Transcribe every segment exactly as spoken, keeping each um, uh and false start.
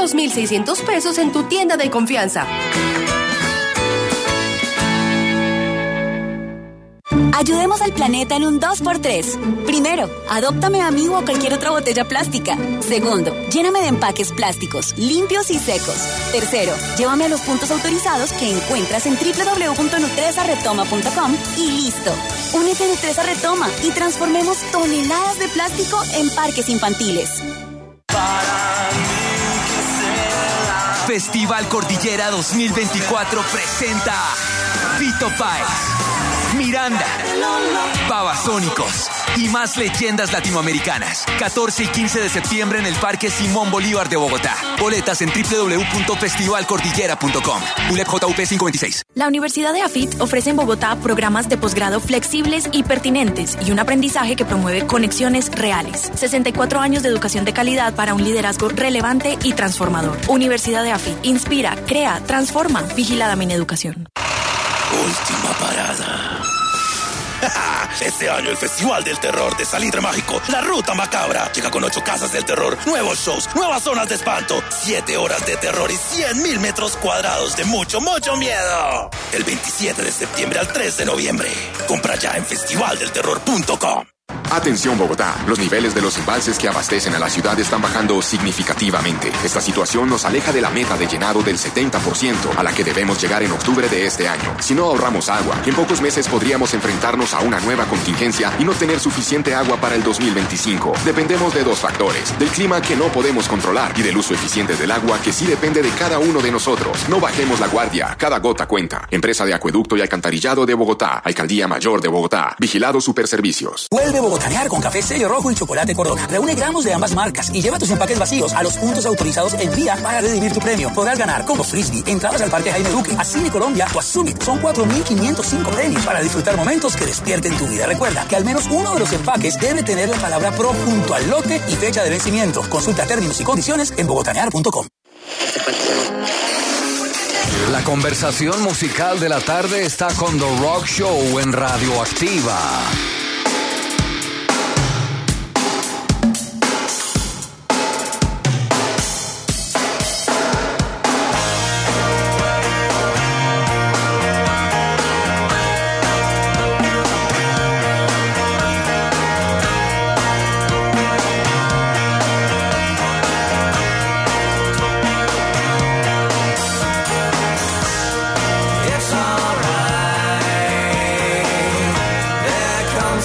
dos mil seiscientos pesos en tu tienda de confianza. Ayudemos al planeta en un dos por tres. Primero, adóptame a mí o a cualquier otra botella plástica. Segundo, lléname de empaques plásticos, limpios y secos. Tercero, llévame a los puntos autorizados que encuentras en doble u doble u doble u punto nutresa retoma punto com y listo. Únete a Nutresa Retoma y transformemos toneladas de plástico en parques infantiles. Festival Cordillera dos mil veinticuatro presenta Fito Páez, Miranda, Babasónicos y más leyendas latinoamericanas. catorce y quince de septiembre en el Parque Simón Bolívar de Bogotá. Boletas en doble u doble u doble u punto festival cordillera punto com. U L E P J U P quinientos veintiséis. La Universidad de AFIT ofrece en Bogotá programas de posgrado flexibles y pertinentes y un aprendizaje que promueve conexiones reales. sesenta y cuatro años de educación de calidad para un liderazgo relevante y transformador. Universidad de AFIT. Inspira, crea, transforma. Vigilada Mineducación. Última parada. Este año el Festival del Terror de Salitre Mágico, La Ruta Macabra, llega con ocho casas del terror, nuevos shows, nuevas zonas de espanto, siete horas de terror y cien mil metros cuadrados de mucho, mucho miedo. El veintisiete de septiembre al tres de noviembre. Compra ya en festival del terror punto com. Atención Bogotá, los niveles de los embalses que abastecen a la ciudad están bajando significativamente. Esta situación nos aleja de la meta de llenado del setenta por ciento a la que debemos llegar en octubre de este año. Si no ahorramos agua, en pocos meses podríamos enfrentarnos a una nueva contingencia y no tener suficiente agua para el dos mil veinticinco. Dependemos de dos factores, del clima que no podemos controlar y del uso eficiente del agua que sí depende de cada uno de nosotros. No bajemos la guardia, cada gota cuenta. Empresa de Acueducto y Alcantarillado de Bogotá, Alcaldía Mayor de Bogotá, Vigilado Superservicios. Vuelve bogotanear con café sello rojo y chocolate Corona. Reúne gramos de ambas marcas y lleva tus empaques vacíos a los puntos autorizados en vía para redimir tu premio. Podrás ganar como frisbee, entradas al Parque Jaime Duque, a Cine Colombia o a Summit. Son cuatro mil quinientos cinco premios para disfrutar momentos que despierten tu vida. Recuerda que al menos uno de los empaques debe tener la palabra pro junto al lote y fecha de vencimiento. Consulta términos y condiciones en bogotanear punto com. La conversación musical de la tarde está con The Rock Show en Radioactiva. It's alright. There comes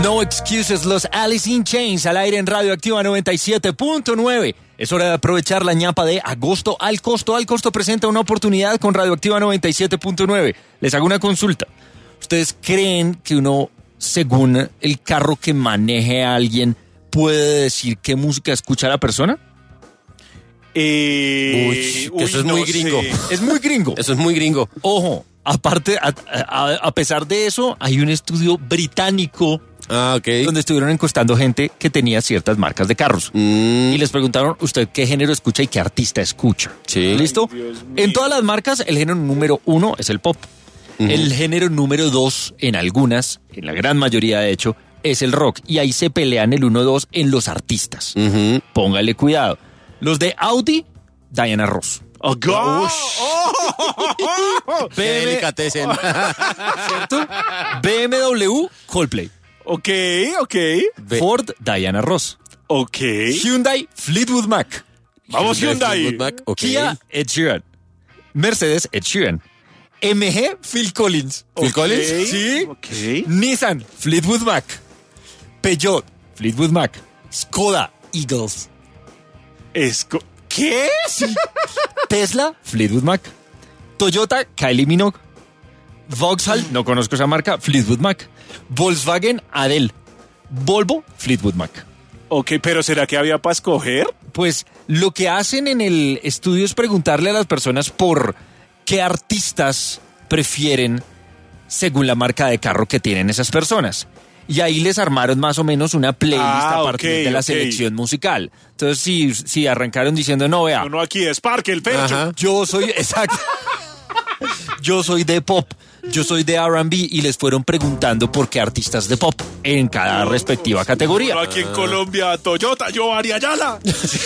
No Excuses, los Alice in Chains al aire en Radioactiva noventa y siete punto nueve. Es hora de aprovechar la ñapa de agosto al costo. Al costo presenta una oportunidad con Radioactiva noventa y siete punto nueve. Les hago una consulta. ¿Ustedes creen que uno, según el carro que maneje a alguien, puede decir qué música escucha la persona? Eh, uy, uy, eso es no muy gringo. sé. Es muy gringo. Eso es muy gringo. Ojo, aparte, a, a, a pesar de eso, hay un estudio británico Ah, ok. donde estuvieron encuestando gente que tenía ciertas marcas de carros. Mm. Y les preguntaron, ¿usted qué género escucha y qué artista escucha? Sí. ¿Listo? Ay, Dios mío. En todas las marcas, el género número uno es el pop. Ujú. El género número dos, en algunas, en la gran mayoría de hecho, es el rock. Y ahí se pelean el uno dos en los artistas. Ujú. Póngale cuidado. Los de Audi, Diana Ross. Oh, God. Qué delicatessen. ¿Cierto? B M W, Coldplay. Ok, ok, Ve- Ford, Diana Ross. ok. Hyundai, Fleetwood Mac. Vamos, Hyundai. Fleetwood Mac, ok. Kia, Ed Sheeran. Mercedes, Ed Sheeran. M G, Phil Collins. ¿Phil Collins? Sí. Ok. Nissan, Fleetwood Mac. Peugeot, Fleetwood Mac. Skoda, Eagles. Esco- ¿Qué? Tesla, Fleetwood Mac. Toyota, Kylie Minogue. Vauxhall, no conozco esa marca, Fleetwood Mac. Volkswagen, Adele. Volvo, Fleetwood Mac. Ok, pero ¿será que había para escoger? Pues lo que hacen en el estudio es preguntarle a las personas por qué artistas prefieren según la marca de carro que tienen esas personas. Y ahí les armaron más o menos una playlist Ah, a partir ok, de la ok. selección musical. Entonces, si, si arrancaron diciendo, no, vea, Uno aquí es Parque, el Fercho. Ajá. yo soy, exacto, yo soy de pop, yo soy de R and B, y les fueron preguntando por qué artistas de pop en cada respectiva categoría. Uno aquí en Colombia, Toyota, yo Ariayala.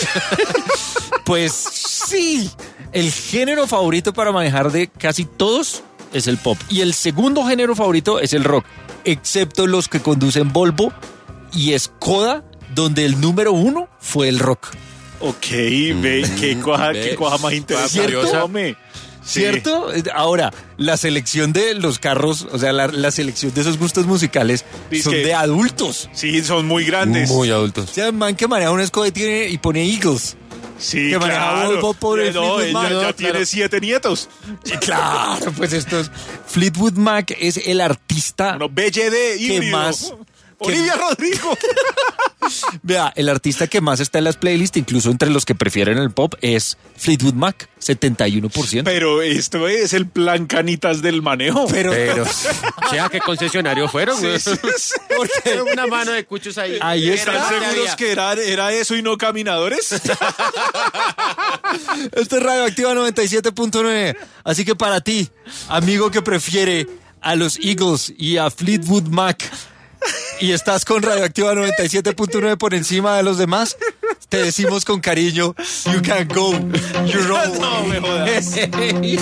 Pues sí, el género favorito para manejar de casi todos es el pop. Y el segundo género favorito es el rock, excepto los que conducen Volvo y Skoda, donde el número uno fue el rock. Ok, ve, qué cosa, ve. qué cosa más interesante. ¿Cierto? Hombre. Sí. ¿Cierto? Ahora, la selección de los carros, o sea, la, la selección de esos gustos musicales Dice son que- de adultos. Sí, son muy grandes. Muy adultos. O sea, el man que maneja un Skoda y, tiene, y pone Eagles. Sí, que maneja claro. Volvo por el no, Fleetwood ella Mac. ya No, tiene claro. siete nietos. Sí, claro, pues esto es... Fleetwood Mac es el artista... Bueno, B L D híbrido. más? Olivia Rodrigo. Vea, el artista que más está en las playlists, incluso entre los que prefieren el pop, es Fleetwood Mac, setenta y uno por ciento. Pero esto es el plan canitas del manejo. Pero, Pero, o sea, ¿qué concesionario fueron, güey? Sí, sí, sí. Porque una mano de cuchos ahí. Ahí está. ¿Están Era- seguros que era, era eso y no caminadores? esto es Radioactiva noventa y siete punto nueve. Así que para ti, amigo que prefiere a los Eagles y a Fleetwood Mac, y estás con Radioactiva noventa y siete punto nueve por encima de los demás, te decimos con cariño, you can go your own No, me jodas. way.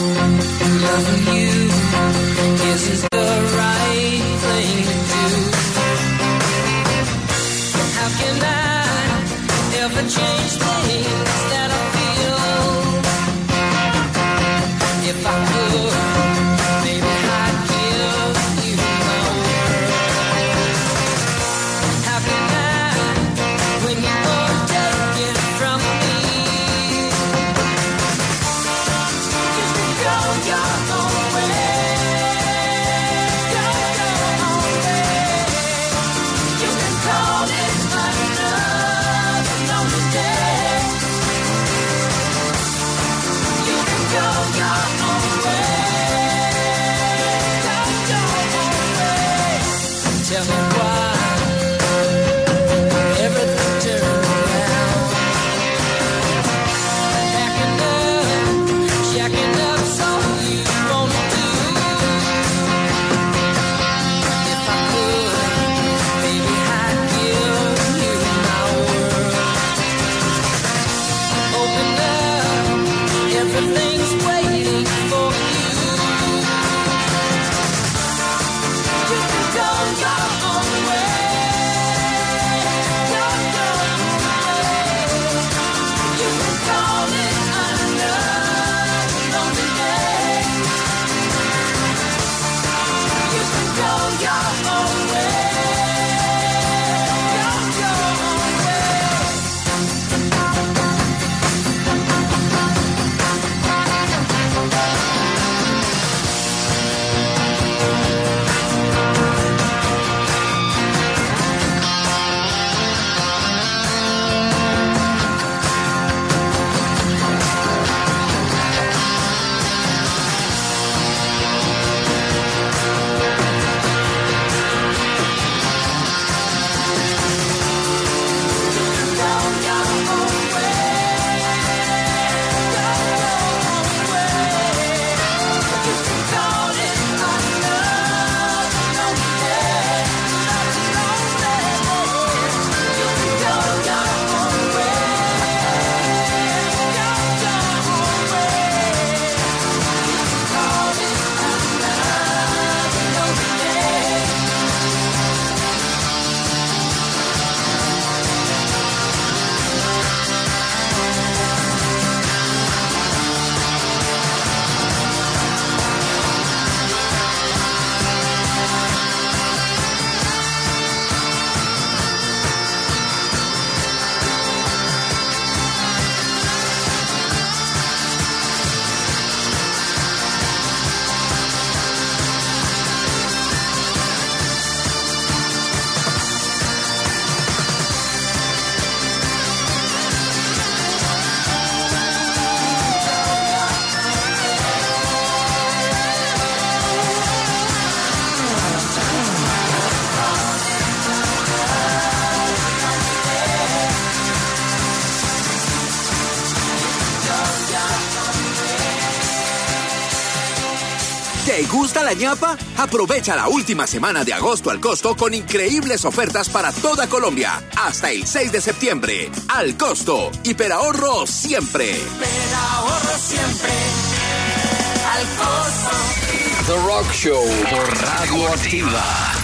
gusta la ñapa? Aprovecha la última semana de agosto al costo con increíbles ofertas para toda Colombia. Hasta el seis de septiembre. Al costo. Hiperahorro siempre. Hiperahorro siempre. Al costo. The Rock Show por Radioactiva.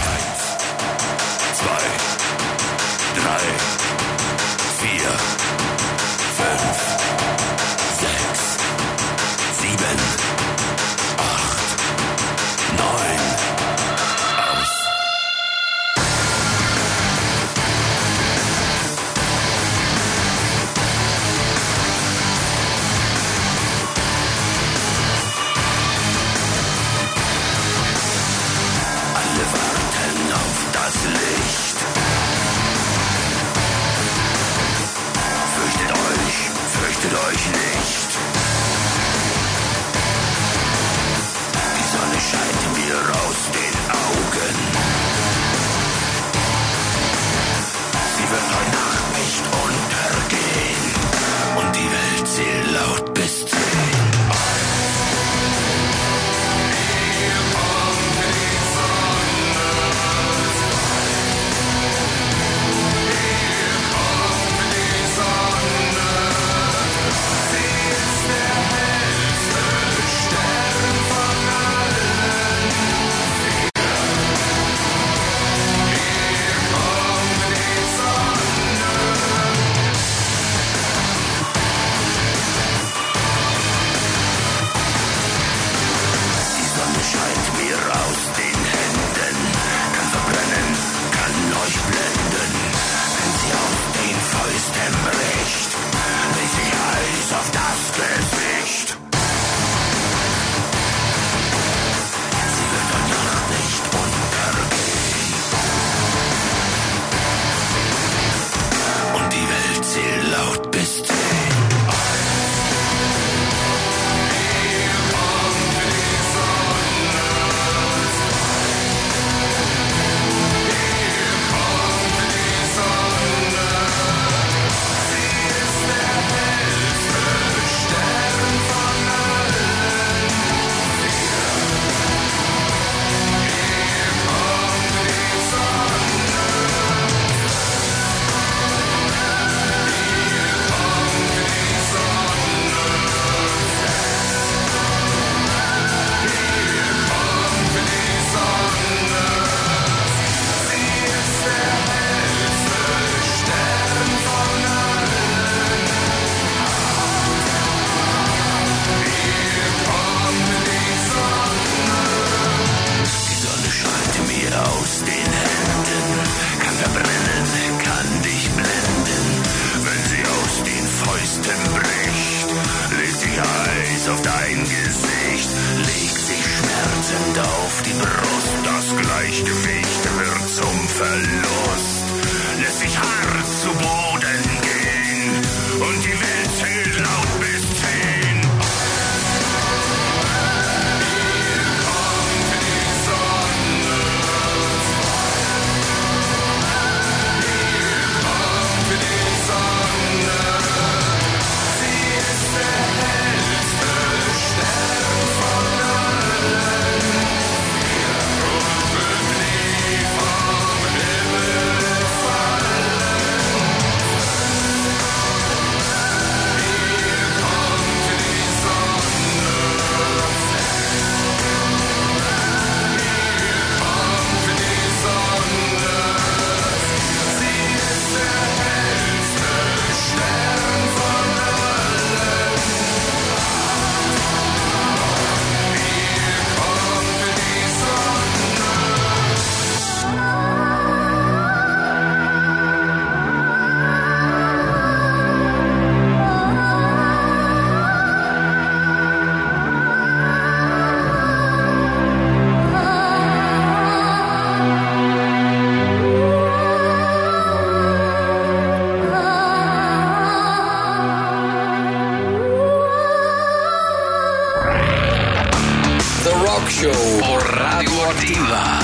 Zwei, drei, vier, fünf, sechs, sieben, acht, neun, aus. Alle warten auf das Licht. Fürchtet euch, fürchtet euch nicht. Die Sonne scheint mir aus den Augen. Sie wird heute Nacht nicht untergehen. Und die Welt zählt laut bis zehn. Show por Radioactiva.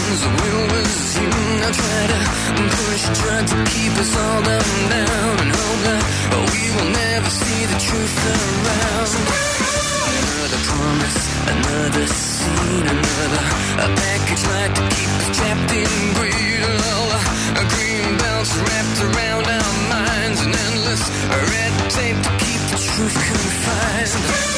hands, the will was you. Now try to push, try to keep us all down, down, and hope that we will never see the truth around. Another promise, another scene, another a package like to keep us trapped in greed. Oh, a green belts wrapped around our minds, an endless red tape to keep the truth confined.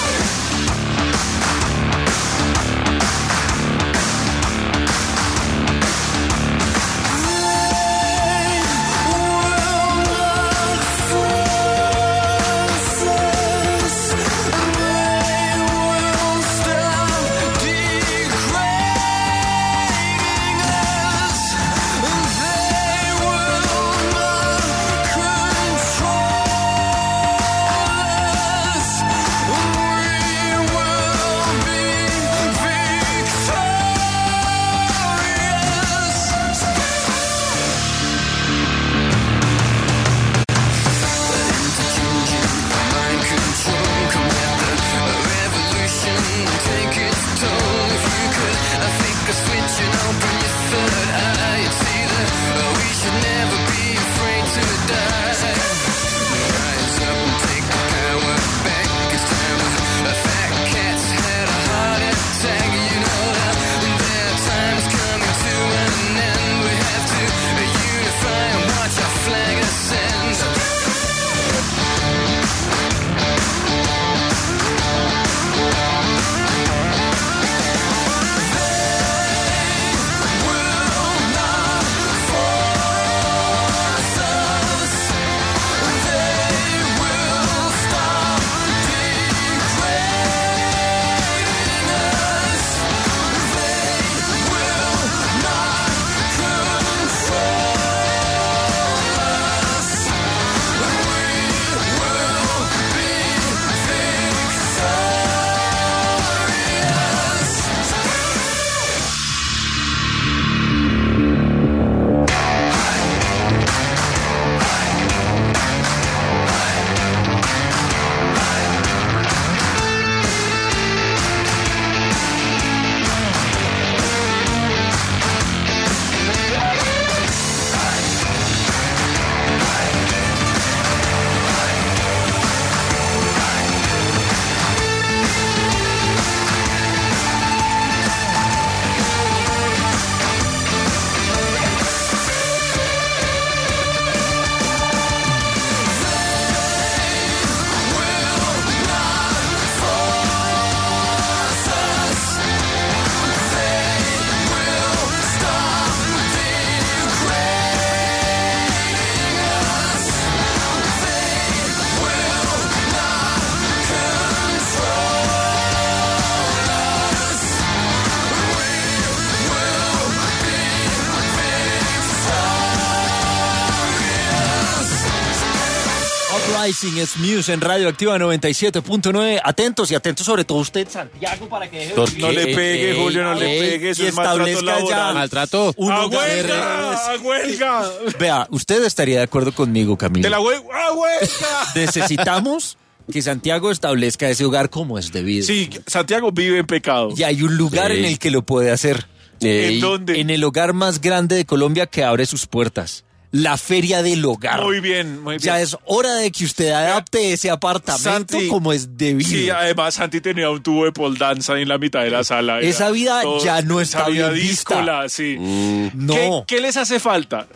Rising es Muse en Radioactiva noventa y siete punto nueve. Atentos y atentos sobre todo usted, Santiago, para que deje de... No le pegue, eh, Julio, no eh, le pegue. Eso y es maltrato laboral. Ya maltrato. ¡A huelga! ¡A huelga! Vea, usted estaría de acuerdo conmigo, Camilo. ¡De la huelga! ¡A huelga! Necesitamos que Santiago establezca ese hogar como es debido. Sí, Santiago vive en pecado. Y hay un lugar sí. en el que lo puede hacer. ¿En sí. dónde? En el hogar más grande de Colombia que abre sus puertas. La Feria del Hogar. Muy bien, muy bien. Ya es hora de que usted adapte ese apartamento Santi, como es debido. Sí, además Santi tenía un tubo de pole dance en la mitad de la sala. Esa vida todo, ya no está bien vista. Sí. Mm, no. ¿Qué, ¿Qué les hace falta?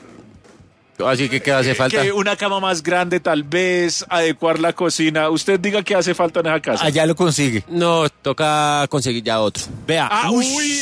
Así que, ¿qué hace falta? Que una cama más grande, tal vez, adecuar la cocina. Usted diga qué hace falta en esa casa. Allá lo consigue. No, toca conseguir ya otro. Vea. Ah, uy, uy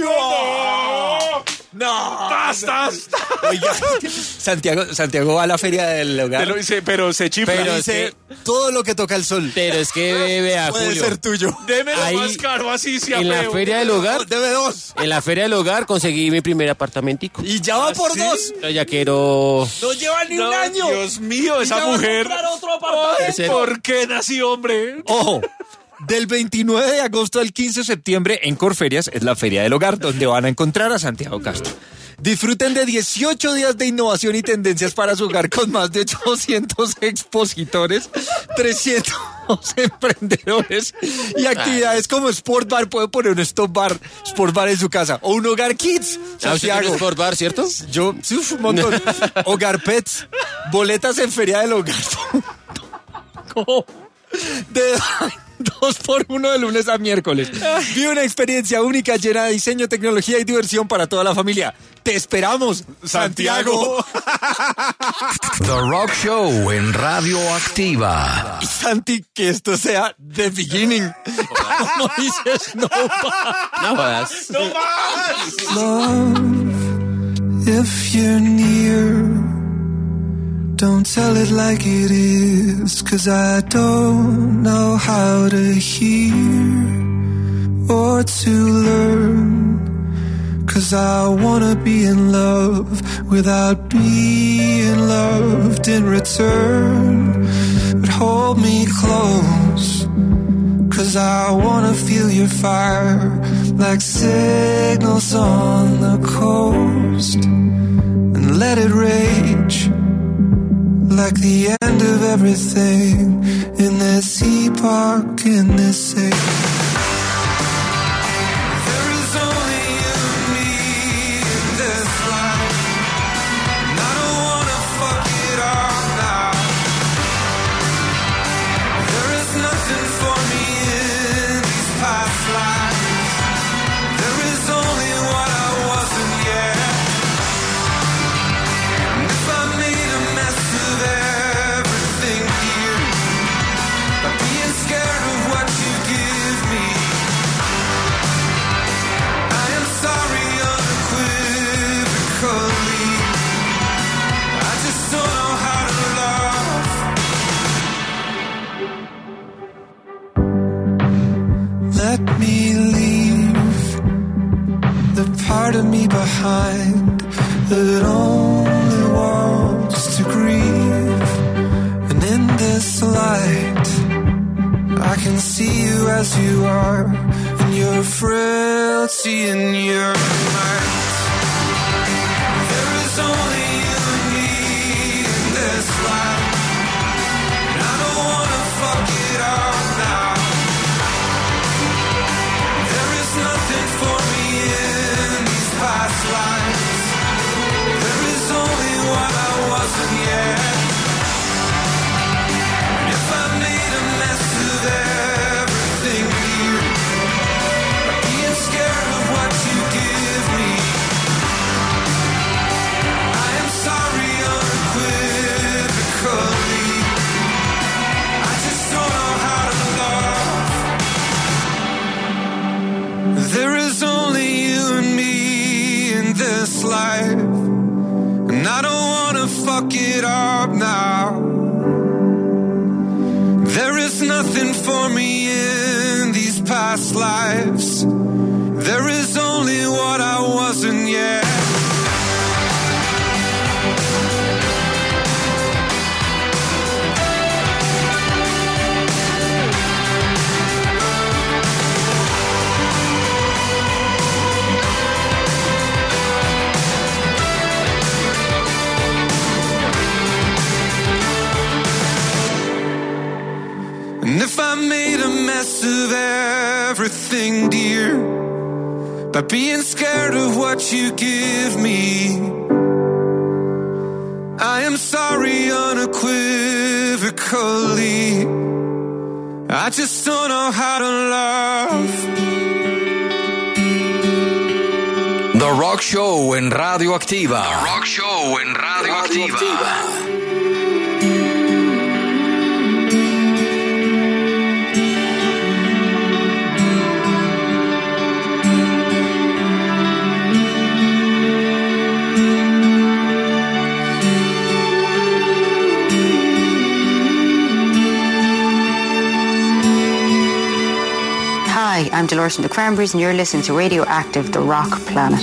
no. No, basta. Oiga, Santiago, Santiago va a la Feria del Hogar. Pero, se, pero se chifla. Pero dice que, todo lo que toca el sol. Pero es que, vea, puede Julio, ser tuyo. Démelo ahí, más caro, así se En la Feria del Hogar. Deme dos. En la Feria del Hogar conseguí mi primer apartamentico. Y ya va por ¿sí? dos. Yo ya quiero... No lleva ni no, un año. Dios mío, esa mujer. Otro apartamento. ¿Por qué nací hombre? Ojo. Del veintinueve de agosto al quince de septiembre en Corferias es la Feria del Hogar, donde van a encontrar a Santiago Castro. Disfruten de dieciocho días de innovación y tendencias para su hogar con más de ochocientos expositores, trescientos... los emprendedores y actividades como Sport Bar. Puede poner un Stop Bar, Sport Bar en su casa. O un Hogar Kids. Ah, usted tiene Sport Bar, ¿cierto? Yo, sí, un montón. Hogar Pets. Boletas en Feria del Hogar. ¿Cómo? De dos por uno de lunes a miércoles. Vive una experiencia única llena de diseño, tecnología y diversión para toda la familia. Te esperamos, Santiago. The Rock Show en Radio Activa. Y Santi, que esto sea the beginning. Como dices, no más. No más. No más. Love, if you're near, don't tell it like it is, 'cause I don't know how to hear or to learn, 'cause I wanna be in love without being loved in return. But hold me close, 'cause I wanna feel your fire like signals on the coast, and let it rage like the end of everything in this epoch, in this age. There is only you and me in this life, and I don't wanna fuck it up now. There is nothing for me in these past lives. There is only what I wasn't yet. And if I made a mess of everything here, by being scared of what you give me, I am sorry unequivocally. I just don't know how to love. Let me leave the part of me behind that only wants to grieve. And in this light, I can see you as you are, in your frailty and your might. There is only you and me in this life, and I don't wanna fuck it up now. There is nothing for me in these past lives. There is only what I wasn't yet. And if I made a mess of everything here, by being scared of what you give me, I am sorry unequivocally. I just don't know how to love. There is only you and me in this life, and I don't wanna fuck it up now. There is nothing for me in these past lives. There is only what I wasn't yet. And if I made a mess of everything, dear, by being scared of what you give me, I am sorry unequivocally. I just don't know how to love. The Rock Show en Radio Activa. The Rock Show en Radio, Radio Activa. Activa. Hi, I'm Dolores from the Cranberries, and you're listening to Radioactive, the Rock Planet.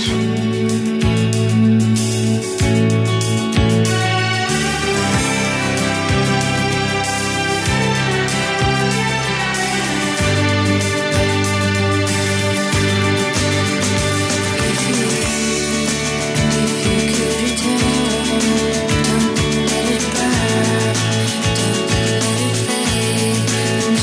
Don't let it burn, don't let it fade.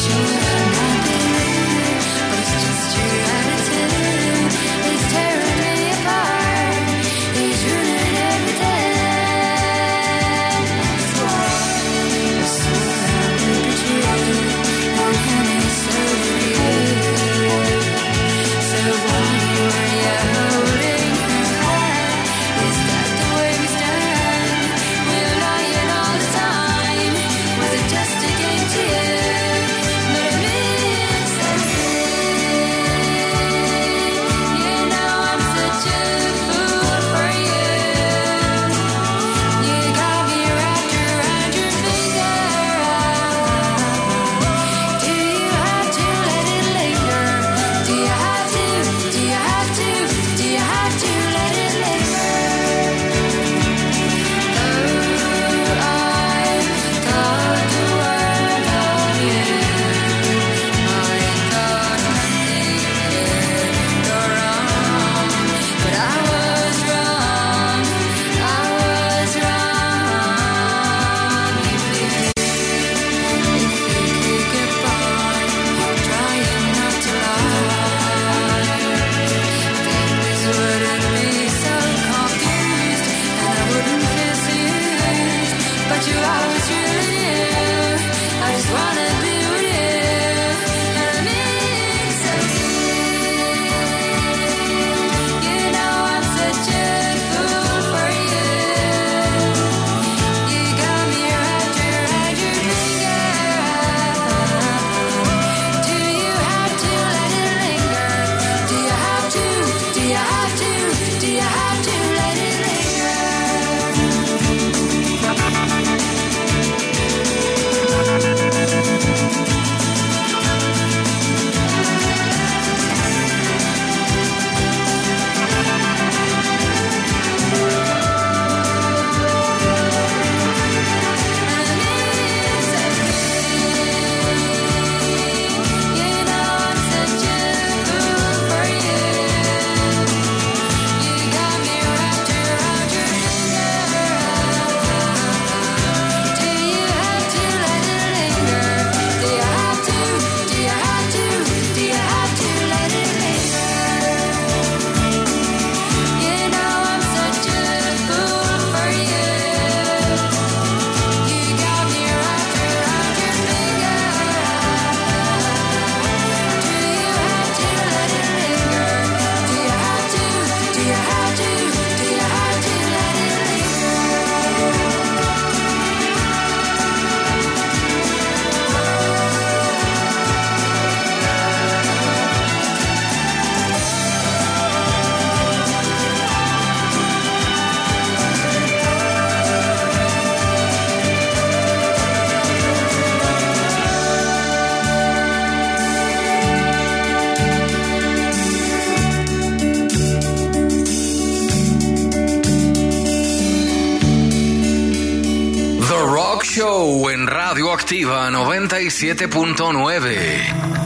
Show en Radio Activa noventa y siete punto nueve.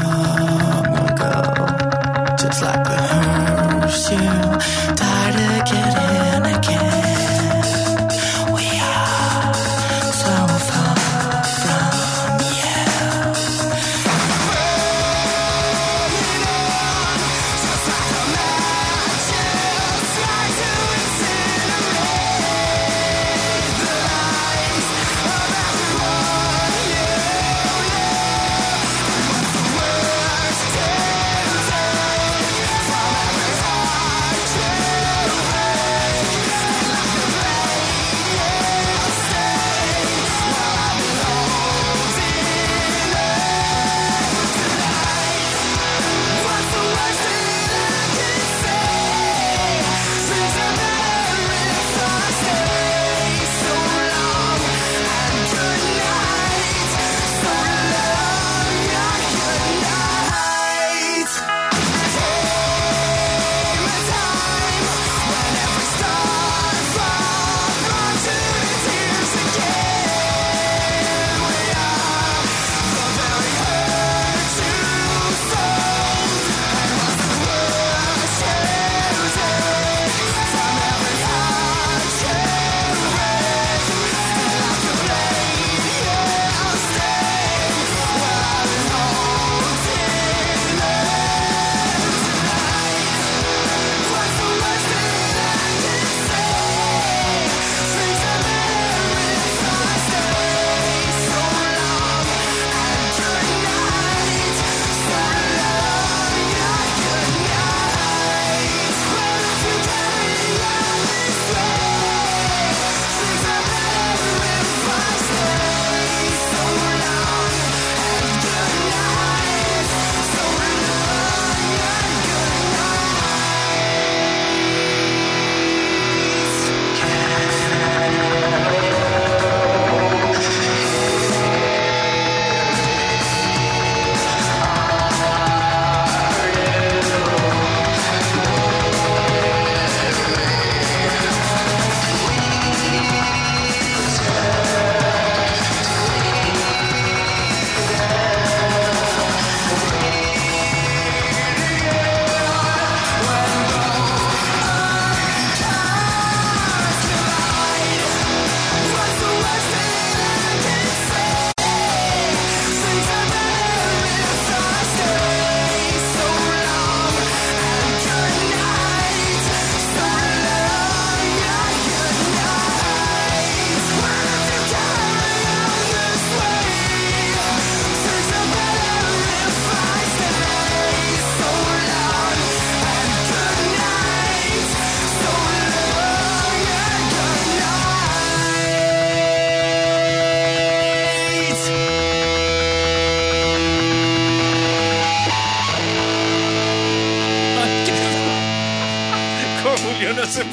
Just like the horseshoe, tired of getting again. We are so far from you. Burning on, just like a matches, try to incinerate the lives of everyone you know. What's the worst can take from every heart you have?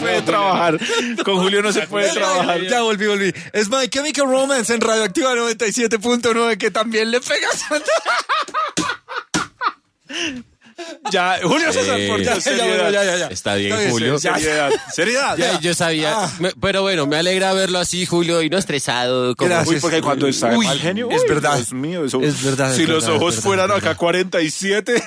puede trabajar. Con Julio no se puede trabajar. Ya volví, volví. Es My Chemical Romance en Radioactiva noventa y siete punto nueve que también le pegas. Ya, Julio César, Eh, por ya, Dios, ya, seriedad. ya, ya, ya. Está bien, Está bien, Julio. seriedad, seriedad. Ya, yo sabía. Ah. Me- pero bueno, me alegra verlo así, Julio, y no estresado. Como... Uy, porque cuando está de Uy, mal genio, es uy, verdad. Dios mío, eso, Es verdad, es si los verdad, ojos es verdad, fueran es acá cuarenta y siete.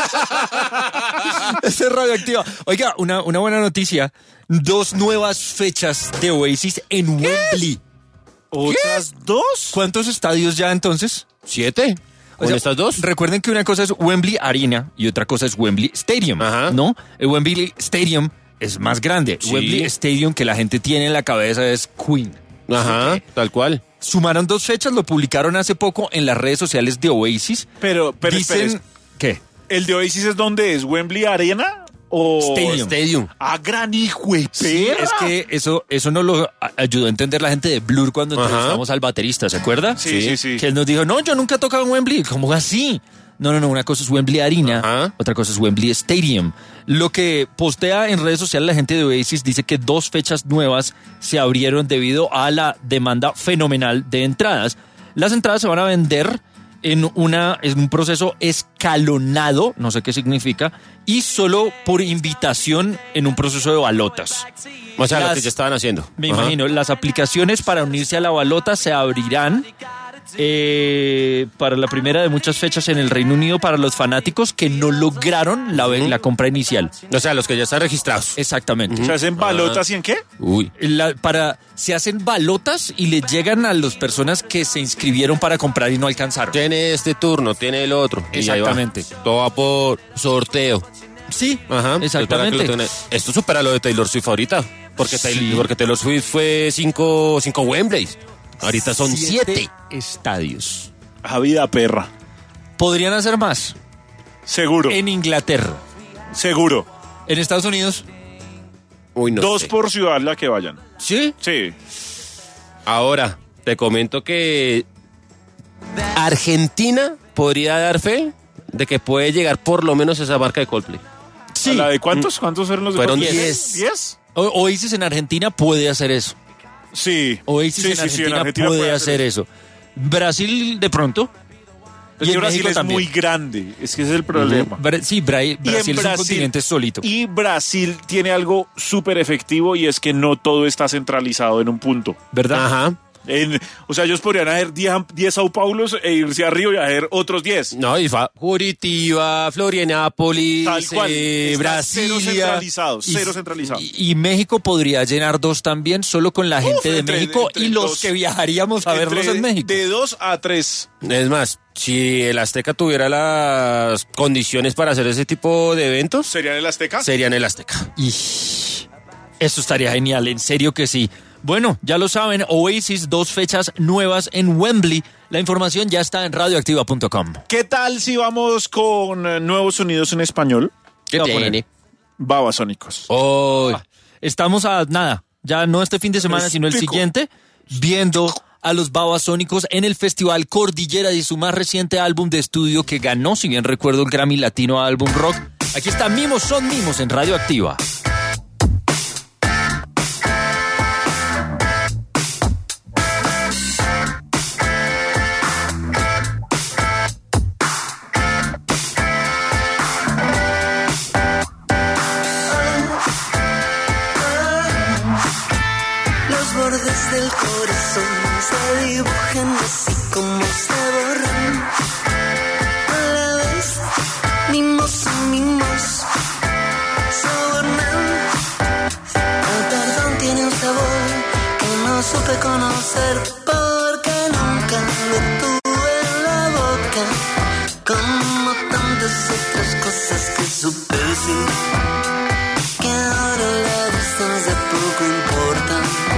Esta es Radioactiva. Oiga, una, una buena noticia. Dos nuevas fechas de Oasis en Wembley. ¿Otras dos? ¿Cuántos estadios ya entonces? ¿Siete? ¿Con O sea, estas dos? Recuerden que una cosa es Wembley Arena y otra cosa es Wembley Stadium, Ajá. ¿no? El Wembley Stadium es más grande. Sí. Wembley Stadium que la gente tiene en la cabeza es Queen. Ajá, tal cual. Sumaron dos fechas, lo publicaron hace poco en las redes sociales de Oasis. Pero, pero, Dicen, espere, ¿qué? ¿el de Oasis es dónde es? ¿Wembley Arena? O Stadium. Stadium. Ah, gran hijo de Sí, perra. es que eso, eso nos lo a- ayudó a entender la gente de Blur cuando Ajá. entrevistamos al baterista, ¿se acuerda? Sí, sí, sí. Que él nos dijo, no, yo nunca he tocado en Wembley. ¿Cómo así? No, no, no, una cosa es Wembley Arena, Ajá. otra cosa es Wembley Stadium. Lo que postea en redes sociales la gente de Oasis dice que dos fechas nuevas se abrieron debido a la demanda fenomenal de entradas. Las entradas se van a vender en, una, en un proceso escalonado, no sé qué significa, y solo por invitación en un proceso de balotas. O sea, lo Las- que ya estaban haciendo. Me Ajá. imagino, las aplicaciones para unirse a la balota se abrirán eh, para la primera de muchas fechas en el Reino Unido para los fanáticos que no lograron la, la compra inicial. O sea, los que ya están registrados. Exactamente. ¿Se hacen balotas y en qué? Uy. La- para, se hacen balotas y le llegan a las personas que se inscribieron para comprar y no alcanzaron. Tiene este turno, tiene el otro. y ahí va. Exactamente. Todo va por sorteo. Sí, Ajá. exactamente. Espera que lo tenga- Esto supera lo de Taylor Swift ahorita. Porque, Sí. Taylor, porque Taylor Swift fue cinco, cinco Wembleys. Ahorita son siete. estadios. A vida perra. Podrían hacer más. Seguro. En Inglaterra. Seguro. En Estados Unidos. Uy, no Dos sé. por ciudad la que vayan. ¿Sí? Sí. Ahora, te comento que Argentina podría dar fe de que puede llegar por lo menos a esa marca de Coldplay. Sí. ¿A la de cuántos? ¿Cuántos fueron los de Fueron Coldplay? diez. ¿Diez? O- Oasis en Argentina puede hacer eso. Sí. Oasis Sí, en, sí, sí, Argentina en Argentina puede puede hacer eso. Brasil de pronto. Es y que en Brasil México es también. muy grande. Es que ese es el problema. Bra- sí, Bra- Y en Brasil es un continente solito. Y Brasil tiene algo súper efectivo y es que no todo está centralizado en un punto. ¿Verdad? Ajá. En, o sea, ellos podrían hacer diez Sao Paulos e irse a Río y hacer otros diez. No, y fa Curitiba, Florianápolis, Tal cual. eh, Está Cero Brasilia. centralizado, Y- cero centralizado. Y, y México podría llenar dos también, solo con la gente de entre- México entre y los dos. que viajaríamos a Entre- verlos en México. De dos a tres. Es más, si el Azteca tuviera las condiciones para hacer ese tipo de eventos, ¿Serían el Azteca? serían el Azteca. Y eso estaría genial, en serio que sí. Bueno, ya lo saben, Oasis, dos fechas nuevas en Wembley. La información ya está en radioactiva punto com. ¿Qué tal si vamos con eh, nuevos sonidos en español? ¿Qué va a poner? tiene? Babasónicos. Oh, Estamos a nada, ya no este fin de semana, sino el Estico. siguiente, viendo a los Babasónicos en el Festival Cordillera y su más reciente álbum de estudio que ganó, si bien recuerdo, el Grammy Latino Álbum Rock. Aquí está Mimos son Mimos en Radioactiva. Los bordes del corazón se dibujan así como se borran. A la vez, mimos, mimos, sobornan. El perdón tiene un sabor que no supe conocer porque nunca lo tuve en la boca. Como tantas otras cosas que supe decir, que ahora la distancia poco importa.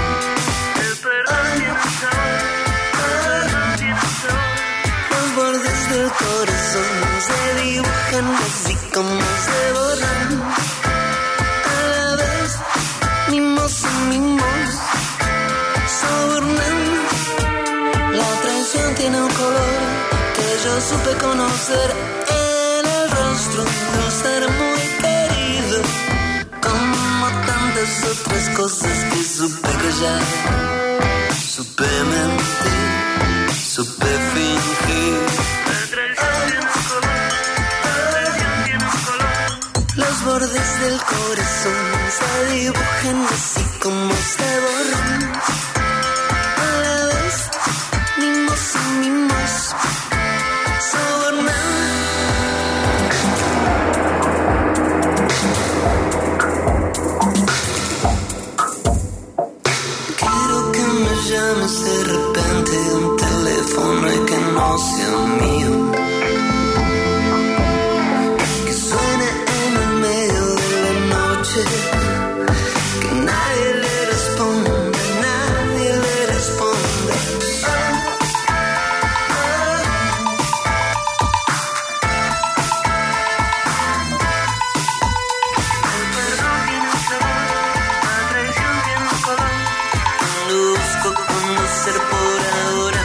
Los bordes del corazón se dibujan así como se borran. A la vez, mimos y mimos, sobornan. La traición tiene un color que yo supe conocer en el rostro de un ser muy querido. Como tantas muchas otras cosas que supe callar. Supe mentir, supe fingir. Los bordes del corazón se dibujan así como se borran. A la vez, mimos y mimos, sobornan. Quiero que me llames de repente de un teléfono y que no sea mío. Que suene en el medio de la noche. Que nadie le responda, nadie le responda. El perdón tiene sabor, la traición tiene color. No busco conocer por ahora.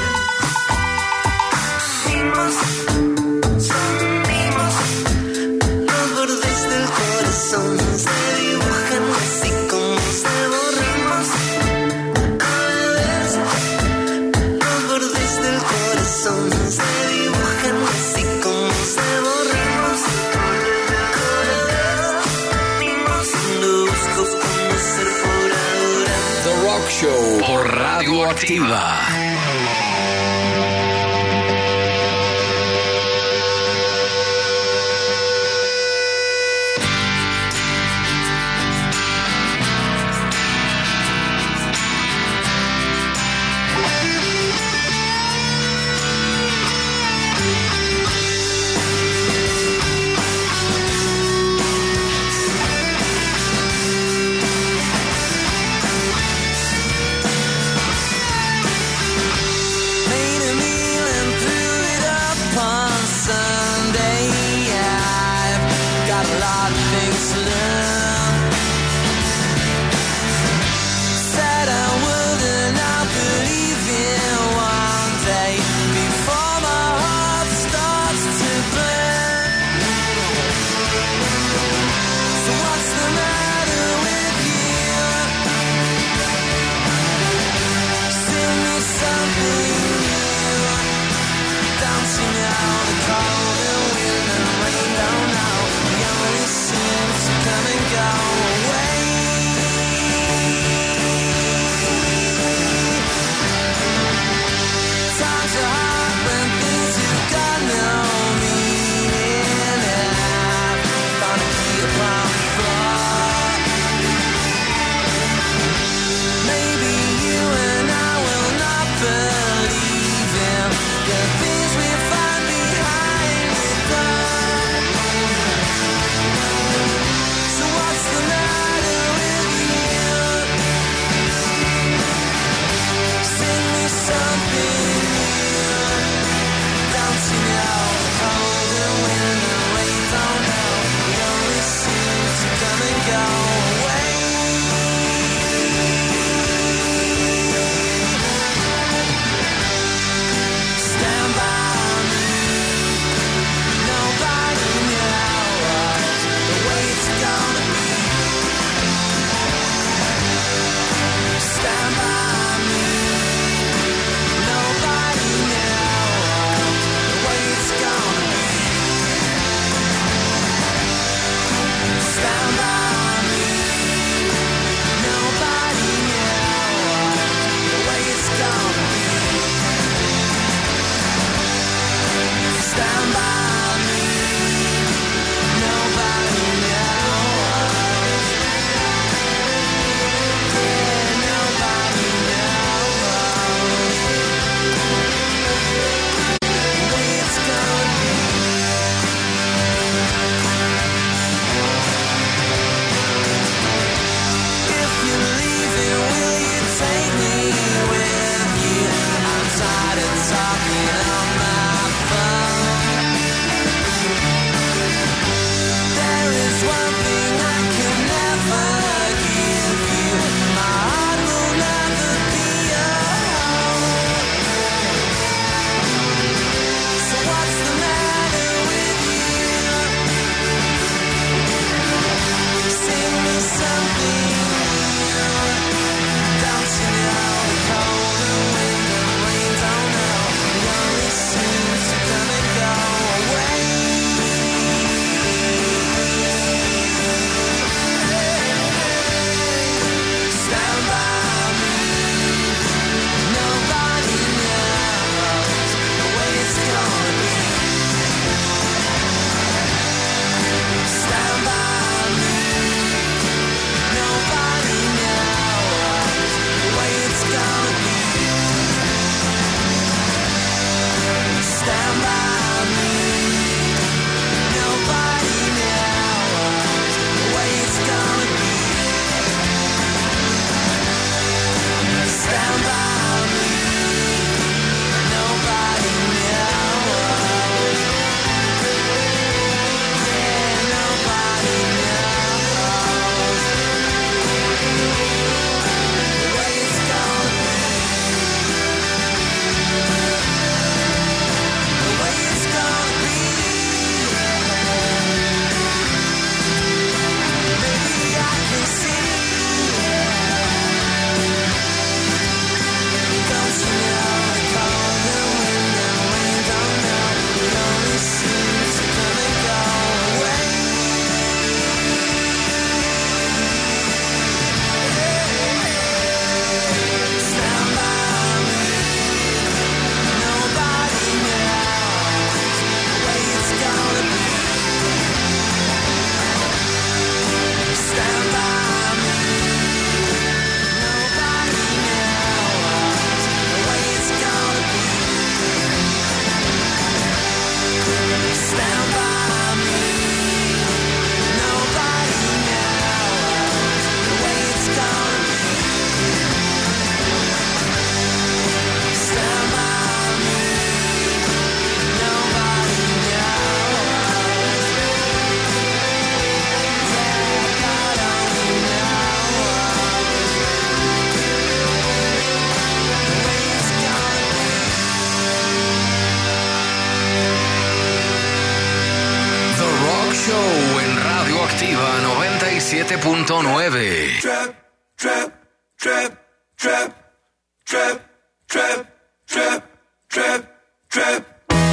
Mimos, son mimos. Los bordes del corazón se dibujan así como se borramos. A la vez, los bordes del corazón se dibujan así como se borramos. A la vez, mimos. No busco conocer por ahora. The Rock Show por Radio Activa. Made a meal and threw it up on Sunday. I've got a lot of things to learn. Said I would and I'll believe in one day before my heart starts to burn. So what's the matter with you? Sing me something new. Don't you know the cold and wind and rain don't know. The only seems to come and go away. Times are hard when things have got no meaning. I've found a key upon the floor. Maybe you and I will not believe in the things we find behind the door. So what's the matter with you? Sing me something new. Don't you know the cold and wind and rain don't know. It only seems to come and go away. Stand by me. Nobody knows the way it's gonna be. Stand by me. Nobody knows the way it's gonna be. Stand by me. Nobody knows the way it's gonna be. Stand by me. Nobody knows. Yeah, nobody knows the way it's gonna be. If you're leaving, will you take me with you? I'm tired of talking on my phone. There is one thing I can never give you. My heart will never be alone. So what's the matter with you? Sing me something new. Show en Radio Activa noventa y siete punto nueve. Trap, trap, trap, trap, trap, trap, trap, trap, trap.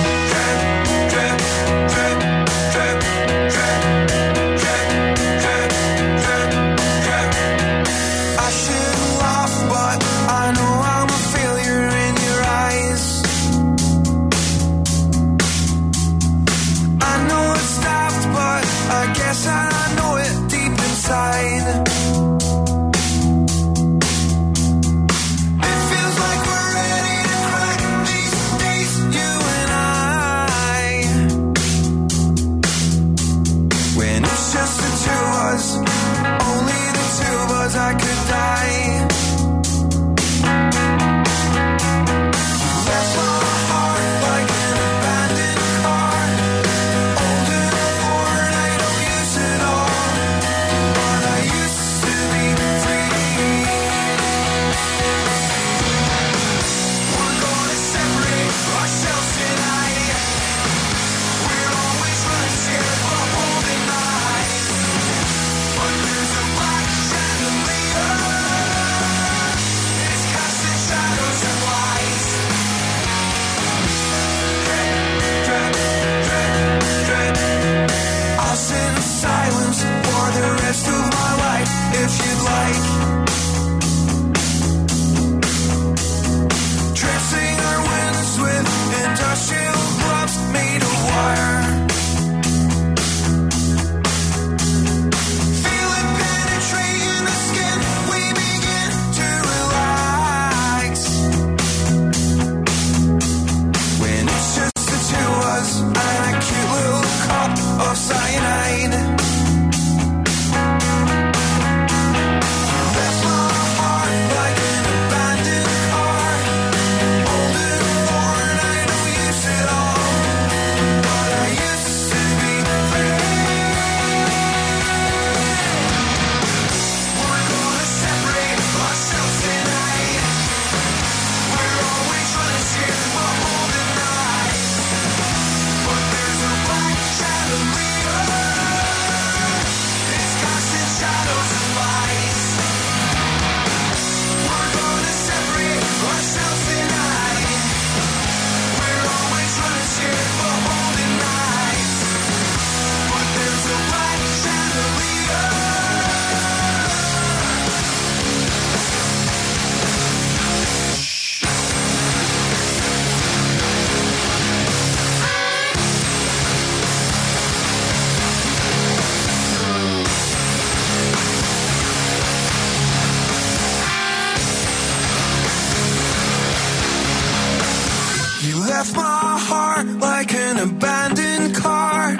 left my heart like an abandoned car.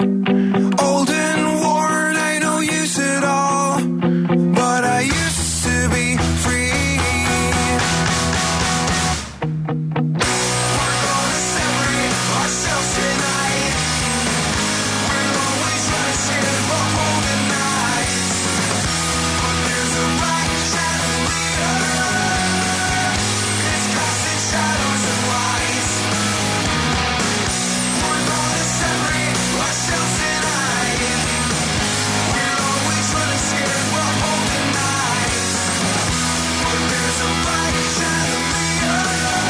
Old and worn, ain't no use at all. But I used to be free. We're gonna separate ourselves tonight. We're always gonna share the holding nights. But there's a black chandelier. It's casting shadows and lights. We're gonna separate ourselves tonight. We're always gonna share the holding nights. But there's a black chandelier.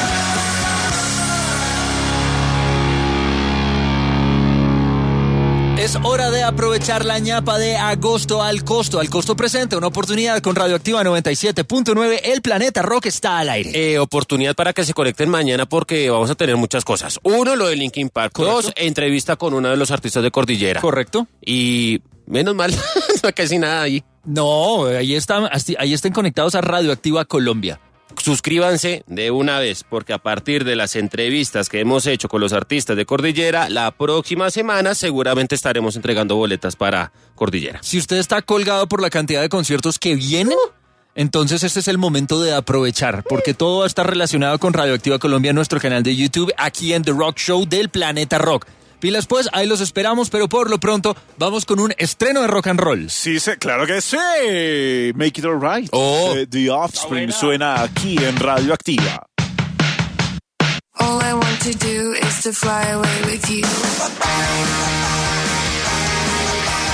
Es hora de aprovechar la ñapa de agosto al costo. Al costo presente, una oportunidad con Radioactiva noventa y siete punto nueve. El Planeta Rock está al aire. Eh, oportunidad para que se conecten mañana porque vamos a tener muchas cosas. Uno, lo de Linkin Park. Correcto. Dos, entrevista con uno de los artistas de Cordillera. Correcto. Y menos mal, no hay casi nada ahí. No, ahí están, ahí estén conectados a Radioactiva Colombia. Suscríbanse de una vez, porque a partir de las entrevistas que hemos hecho con los artistas de Cordillera, la próxima semana seguramente estaremos entregando boletas para Cordillera. Si usted está colgado por la cantidad de conciertos que vienen, entonces este es el momento de aprovechar, porque todo está relacionado con Radioactiva Colombia, nuestro canal de YouTube, aquí en The Rock Show del Planeta Rock. Pilas pues, ahí los esperamos, pero por lo pronto vamos con un estreno de rock and roll. Sí, sí, claro que sí. Make It Alright. Oh. The, The Offspring suena aquí en Radioactiva. All I want to do is to fly away with you.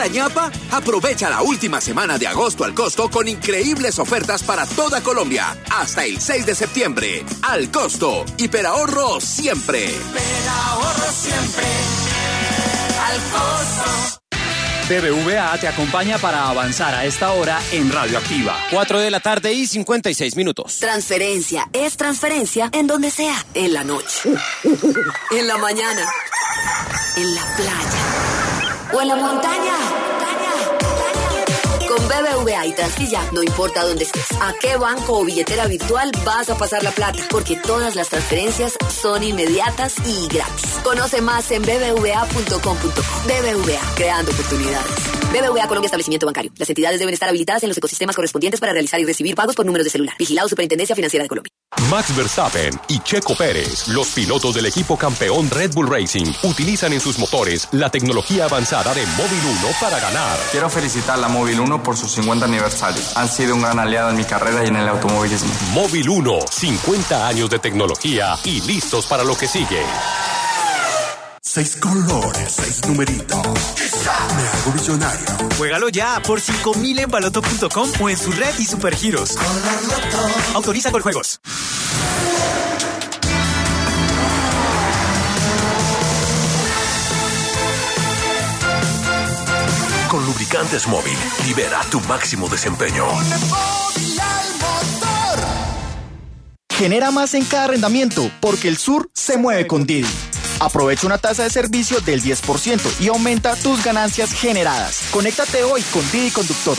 la ñapa? Aprovecha la última semana de agosto al costo con increíbles ofertas para toda Colombia. Hasta el seis de septiembre. Al costo. Hiperahorro siempre. Hiperahorro siempre. Al costo. B B V A te acompaña para avanzar a esta hora en Radioactiva. cuatro de la tarde y cincuenta y seis minutos. Transferencia es transferencia en donde sea. En la noche, en la mañana, en la playa o en la montaña. Con B B V A y Transfilla, no importa dónde estés, a qué banco o billetera virtual vas a pasar la plata, porque todas las transferencias son inmediatas y gratis. Conoce más en b b v a punto com punto co. B B V A, creando oportunidades. B B V A Colombia Establecimiento Bancario. Las entidades deben estar habilitadas en los ecosistemas correspondientes para realizar y recibir pagos por números de celular. Vigilado Superintendencia Financiera de Colombia. Max Verstappen y Checo Pérez, los pilotos del equipo campeón Red Bull Racing, utilizan en sus motores la tecnología avanzada de Móvil uno para ganar. Quiero felicitar a la Móvil uno por su cincuenta aniversario. Han sido un gran aliado en mi carrera y en el automovilismo. Móvil uno, cincuenta años de tecnología y listos para lo que sigue. Seis colores, seis numeritos. Me hago millonario. Juégalo ya por cinco mil en baloto punto com o en su red y supergiros. Autoriza con juegos. Con lubricantes Móvil, libera tu máximo desempeño. Genera más en cada arrendamiento, porque el sur se mueve con Didi. Aprovecha una tasa de servicio del diez por ciento y aumenta tus ganancias generadas. Conéctate hoy con Didi Conductor.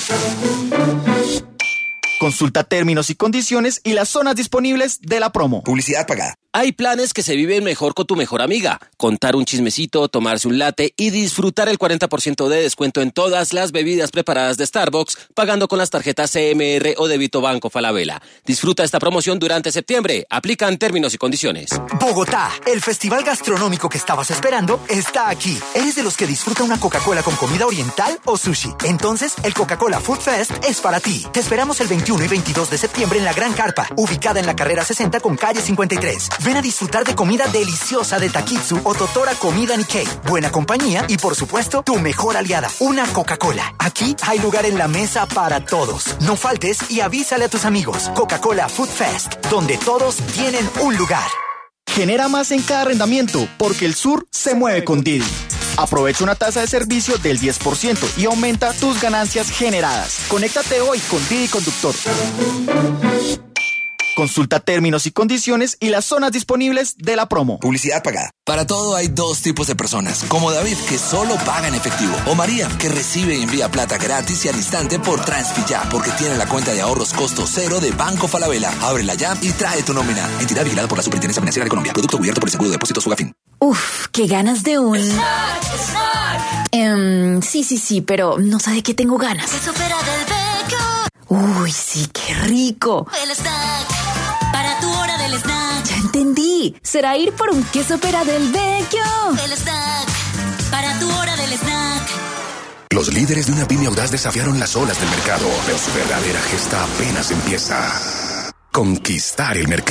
Consulta términos y condiciones y las zonas disponibles de la promo. Publicidad pagada. Hay planes que se viven mejor con tu mejor amiga. Contar un chismecito, tomarse un latte y disfrutar el cuarenta por ciento de descuento en todas las bebidas preparadas de Starbucks, pagando con las tarjetas C M R o débito Banco Falabella. Disfruta esta promoción durante septiembre. Aplican términos y condiciones. Bogotá, el festival gastronómico que estabas esperando está aquí. ¿Eres de los que disfruta una Coca-Cola con comida oriental o sushi? Entonces, el Coca-Cola Food Fest es para ti. Te esperamos el veintiuno y veintidós de septiembre en la Gran Carpa, ubicada en la carrera sesenta con calle cincuenta y tres. Ven a disfrutar de comida deliciosa de Takitsu o Totora Comida Nikkei, buena compañía y, por supuesto, tu mejor aliada, una Coca-Cola. Aquí hay lugar en la mesa para todos. No faltes y avísale a tus amigos. Coca-Cola Food Fest, donde todos tienen un lugar. Genera más en cada arrendamiento, porque el sur se mueve con Didi. Aprovecha una tasa de servicio del diez por ciento y aumenta tus ganancias generadas. Conéctate hoy con Didi Conductor. Consulta términos y condiciones y las zonas disponibles de la promo. Publicidad pagada. Para todo hay dos tipos de personas, como David, que solo paga en efectivo, o María, que recibe y envía plata gratis y al instante por Transfilla, porque tiene la cuenta de ahorros costo cero de Banco Falabella. Ábrela ya y trae tu nómina. Entidad vigilada por la Superintendencia Financiera de Colombia. Producto cubierto por el Seguro de Depósitos Fogafín. Uf, qué ganas de un... Um, sí, sí, sí, pero no sabe qué tengo ganas. ¿Qué supera del beco? Uy, sí, qué rico. El snack, para tu hora del snack. Ya entendí, será ir por un queso pera del vecchio. El snack, para tu hora del snack. Los líderes de una pyme audaz desafiaron las olas del mercado, pero su verdadera gesta apenas empieza. Conquistar el mercado.